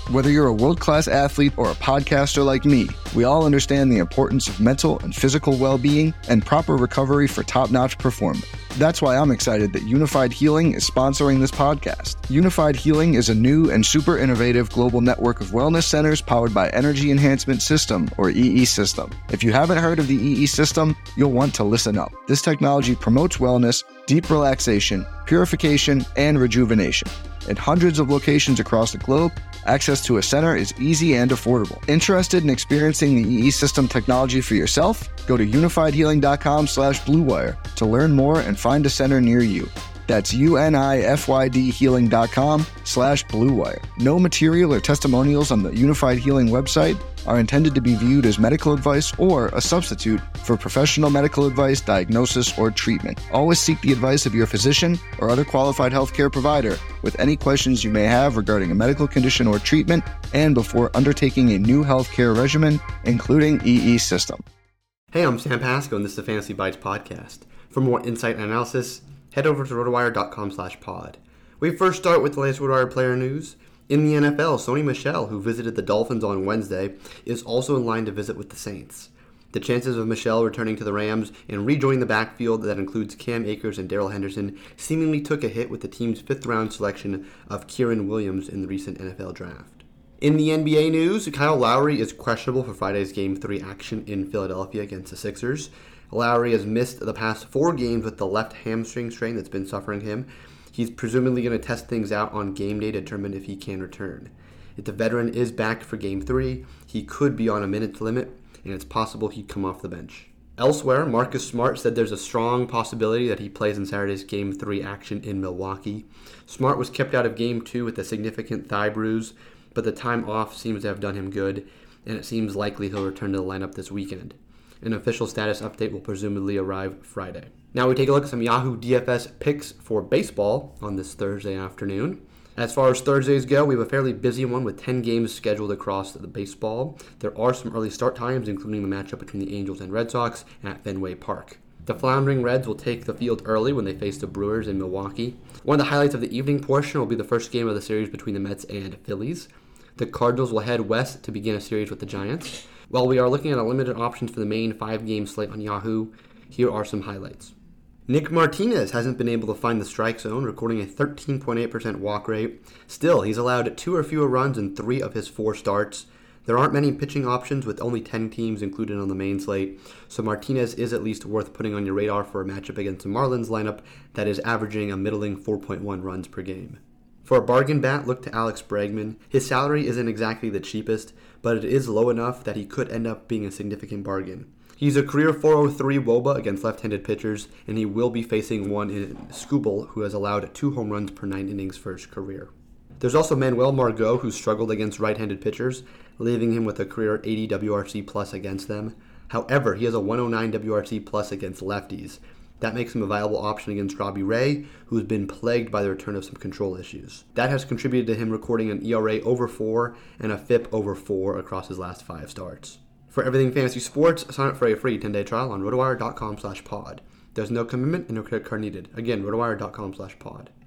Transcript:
Whether you're a world-class athlete or a podcaster like me, we all understand the importance of mental and physical well-being and proper recovery for top-notch performance. That's why I'm excited that Unified Healing is sponsoring this podcast. Unified Healing is a new and super innovative global network of wellness centers powered by Energy Enhancement System, or EE System. If you haven't heard of the EE System, you'll want to listen up. This technology promotes wellness, deep relaxation, purification, and rejuvenation. In hundreds of locations across the globe, access to a center is easy and affordable. Interested in experiencing the EE System technology for yourself? Go to unifiedhealing.com/bluewire to learn more and find a center near you. That's unifydhealing.com/bluewire. No material or testimonials on the Unified Healing website are intended to be viewed as medical advice or a substitute for professional medical advice, diagnosis, or treatment. Always seek the advice of your physician or other qualified healthcare provider with any questions you may have regarding a medical condition or treatment and before undertaking a new healthcare regimen, including EE System. Hey, I'm Sam Pasco, and this is the Fantasy Bites podcast. For more insight and analysis, head over to rotowire.com/pod. We first start with the latest RotoWire player news. In the NFL, Sony Michel, who visited the Dolphins on Wednesday, is also in line to visit with the Saints. The chances of Michel returning to the Rams and rejoining the backfield that includes Cam Akers and Darrell Henderson seemingly took a hit with the team's fifth-round selection of Kieran Williams in the recent NFL draft. In the NBA news, Kyle Lowry is questionable for Friday's Game 3 action in Philadelphia against the Sixers. Lowry has missed the past 4 games with the left hamstring strain that's been suffering him. He's presumably going to test things out on game day to determine if he can return. If the veteran is back for Game 3, he could be on a minutes limit, and it's possible he'd come off the bench. Elsewhere, Marcus Smart said there's a strong possibility that he plays in Saturday's Game 3 action in Milwaukee. Smart was kept out of Game 2 with a significant thigh bruise, but the time off seems to have done him good, and it seems likely he'll return to the lineup this weekend. An official status update will presumably arrive Friday. Now we take a look at some Yahoo DFS picks for baseball on this Thursday afternoon. As far as Thursdays go, we have a fairly busy one with 10 games scheduled across the baseball. There are some early start times, including the matchup between the Angels and Red Sox at Fenway Park. The floundering Reds will take the field early when they face the Brewers in Milwaukee. One of the highlights of the evening portion will be the first game of the series between the Mets and Phillies. The Cardinals will head west to begin a series with the Giants. While we are looking at limited options for the main 5-game slate on Yahoo, here are some highlights. Nick Martinez hasn't been able to find the strike zone, recording a 13.8% walk rate. Still, he's allowed 2 or fewer runs in 3 of his 4 starts. There aren't many pitching options with only 10 teams included on the main slate, so Martinez is at least worth putting on your radar for a matchup against the Marlins lineup that is averaging a middling 4.1 runs per game. For a bargain bat, look to Alex Bregman. His salary isn't exactly the cheapest, but it is low enough that he could end up being a significant bargain. He's a career .403 WOBA against left-handed pitchers, and he will be facing one in Skubal, who has allowed 2 home runs per 9 innings for his career. There's also Manuel Margot, who struggled against right-handed pitchers, leaving him with a career 80 WRC plus against them. However, he has a 109 WRC plus against lefties. That makes him a viable option against Robbie Ray, who's been plagued by the return of some control issues. That has contributed to him recording an ERA over 4 and a FIP over 4 across his last 5 starts. For everything fantasy sports, sign up for a free 10-day trial on rotowire.com/pod. There's no commitment and no credit card needed. Again, rotowire.com/pod.